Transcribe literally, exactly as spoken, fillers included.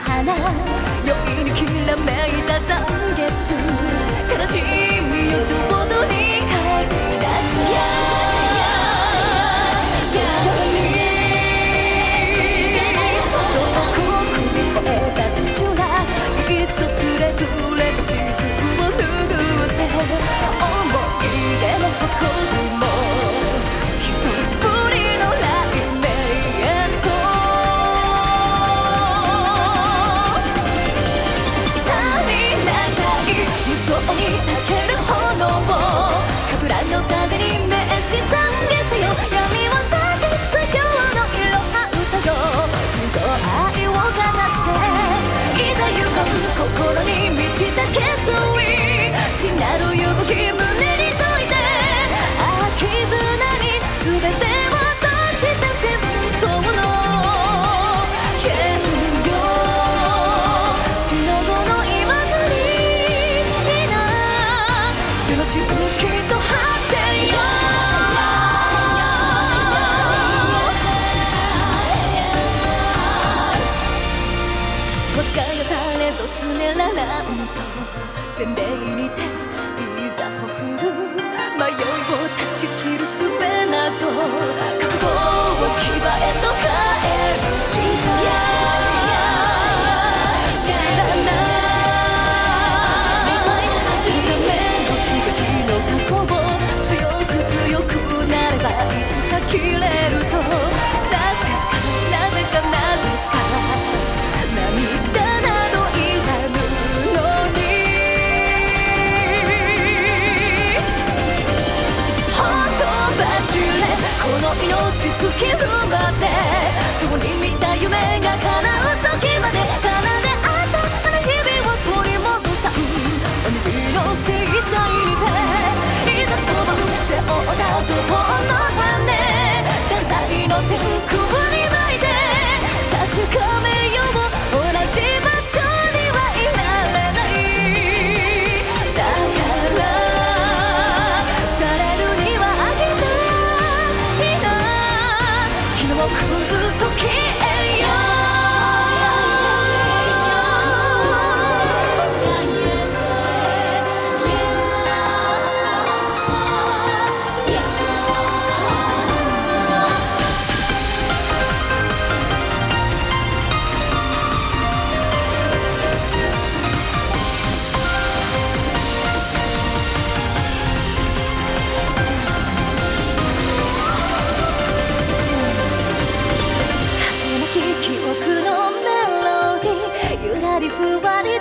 花酔いにきらめいた残月悲しみをちょうどに帰り出すやそつれずれの雫を拭って思い出の誇りも一人ぶりの雷鳴へと去りなさい無双にたける炎を神楽の風に召しさんげせよ闇を裂きつ今日の色は歌よ向こう愛をかざしていざ行こう心に満ちた決意真なる勇気胸に解いてああ絆に全てを渡した戦闘の剣よ死の後の今さりな世のしぶきと果てよ我がよ誰ぞつねららんと全米にていざほふる迷いを断ち切る術など覚悟を牙へと変えるしや知らないその目の響きの過去を強く強くなればいつか切れるとなぜかなぜかなぜか涙などいらぬのにほとばしれこの命尽きるまで共に見た夢が叶う時まで奏であったあの日々を取り戻さんおにぎりの制裁にていざ飛ば背負った怒涛の羽断罪の天空に巻いて確かめよう同じ場所にはいられないだからじゃれるにはあげたいな昨日くずと消えよ記憶のメロディーゆらりふわり